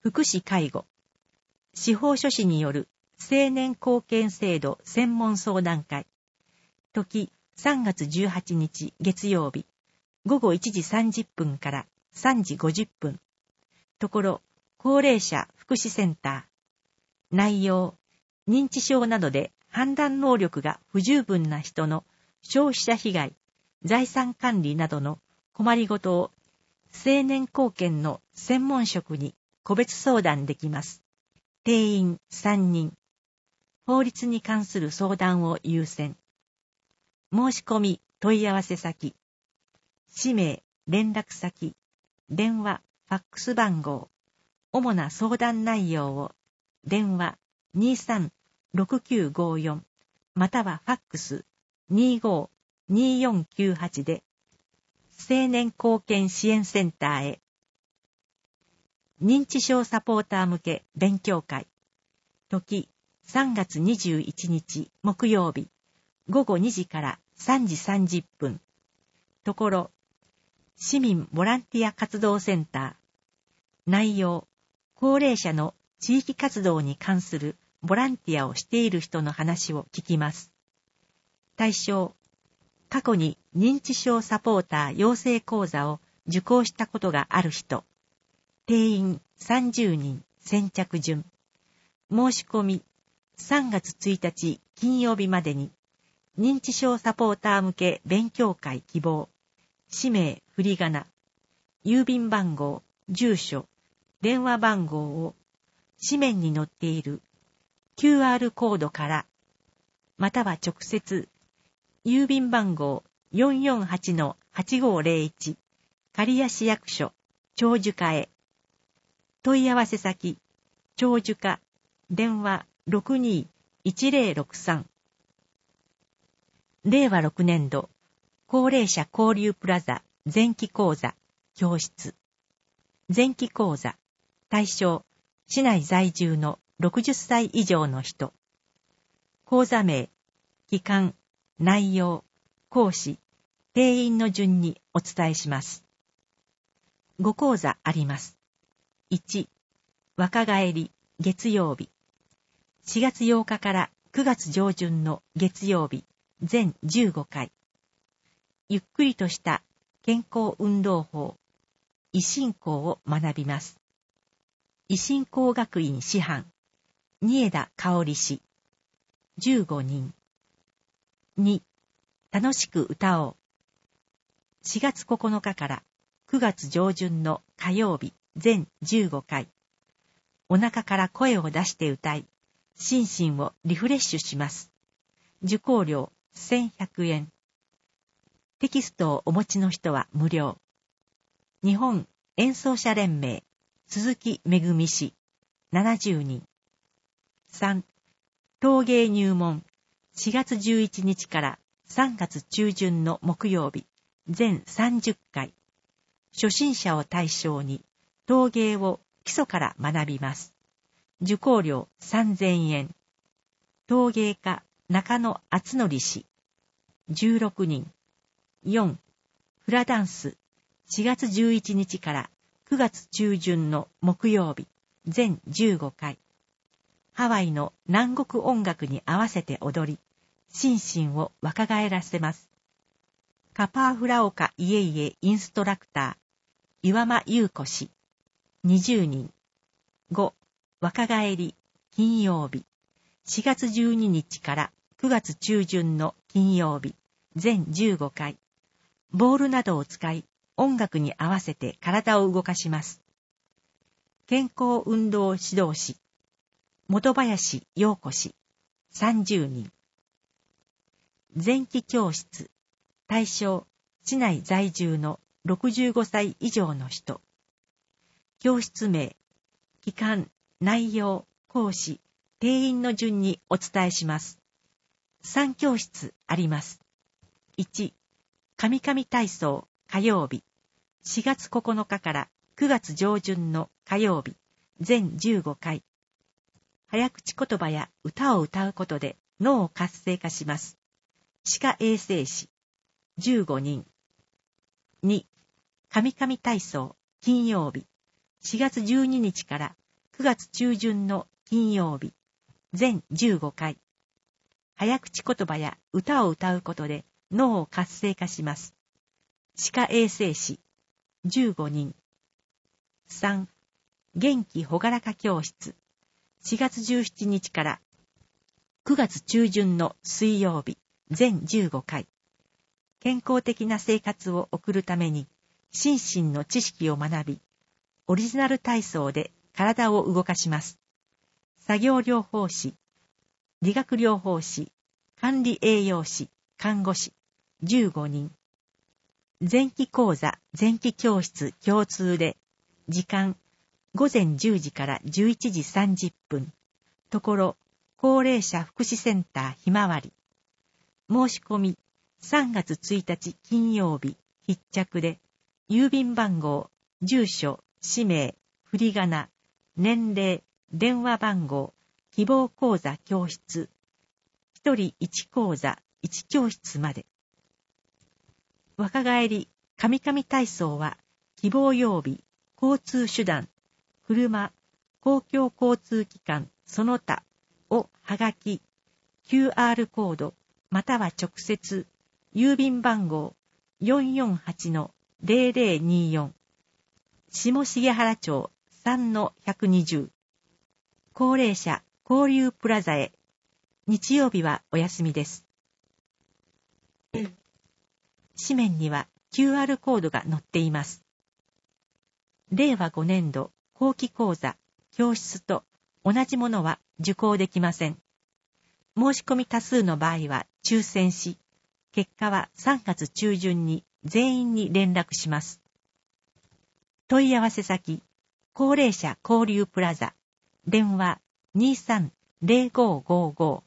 福祉介護、司法書士による青年貢献制度専門相談会、時3月18日月曜日、午後1時30分から3時50分、ところ、高齢者福祉センター、内容、認知症などで判断能力が不十分な人の消費者被害、財産管理などの困りごとを青年貢献の専門職に個別相談できます。定員3人。法律に関する相談を優先。申し込み問い合わせ先。氏名、連絡先、電話、ファックス番号。主な相談内容を電話 23-6954 またはファックス 25-2498 で青年貢献支援センターへ。認知症サポーター向け勉強会、時3月21日木曜日午後2時から3時30分、ところ市民ボランティア活動センター、内容、高齢者の地域活動に関するボランティアをしている人の話を聞きます。対象、過去に認知症サポーター養成講座を受講したことがある人。定員30人、先着順。申し込み、3月1日金曜日までに、認知症サポーター向け勉強会希望。氏名、振り仮名。郵便番号、住所、電話番号を紙面に載っている QR コードから、または直接、郵便番号 448-8501 刈谷市役所長寿課へ。問い合わせ先、長寿課、電話 62-1063。令和6年度、高齢者交流プラザ前期講座、教室。前期講座、対象、市内在住の60歳以上の人。講座名、期間、内容、講師、定員の順にお伝えします。5講座あります。1、若返り、月曜日。4月8日から9月上旬の月曜日、全15回。ゆっくりとした健康運動法、維新講を学びます。維新講学院師範、二枝香織氏、15人。2、楽しく歌おう。4月9日から9月上旬の火曜日、全15回。お腹から声を出して歌い、心身をリフレッシュします。受講料1100円。テキストをお持ちの人は無料。日本演奏者連盟、鈴木めぐみ氏、70人。3、陶芸入門、4月11日から3月中旬の木曜日、全30回。初心者を対象に陶芸を基礎から学びます。受講料3000円。陶芸家中野敦則氏、16人。4、フラダンス、4月11日から9月中旬の木曜日、全15回。ハワイの南国音楽に合わせて踊り、心身を若返らせます。カパーフラオカイエイエインストラクター、岩間優子氏、20人。5、若返り、金曜日。4月12日から9月中旬の金曜日、全15回。ボールなどを使い、音楽に合わせて体を動かします。健康運動指導士、本林陽子氏、30人。前期教室、対象、市内在住の65歳以上の人。教室名、期間、内容、講師、定員の順にお伝えします。3教室あります。1、カミカミ体操、火曜日。4月9日から9月上旬の火曜日、全15回。早口言葉や歌を歌うことで脳を活性化します。歯科衛生士、15人。2、カミカミ体操、金曜日。4月12日から 9月中旬の金曜日、全15回。早口言葉や歌を歌うことで脳を活性化します。歯科衛生士、15人。3、元気ほがらか教室。4月17日から9月中旬の水曜日、全15回。健康的な生活を送るために、心身の知識を学び、オリジナル体操で体を動かします。作業療法士、理学療法士、管理栄養士、看護師、15人。前期講座、前期教室共通で、時間、午前10時から11時30分。ところ、高齢者福祉センターひまわり。申し込み、3月1日金曜日、必着で、郵便番号、住所、氏名、振り仮名、年齢、電話番号、希望講座教室、1人1講座、1教室まで。若返り、神々体操は、希望曜日、交通手段、車、公共交通機関、その他をはがき、QR コード、または直接、郵便番号 448-0024、下重原町 3-120、高齢者交流プラザへ、日曜日はお休みです。紙面には QR コードが載っています。令和5年度後期講座、教室と同じものは受講できません。申し込み多数の場合は抽選し、結果は3月中旬に全員に連絡します。問い合わせ先、高齢者交流プラザ、電話 23-0555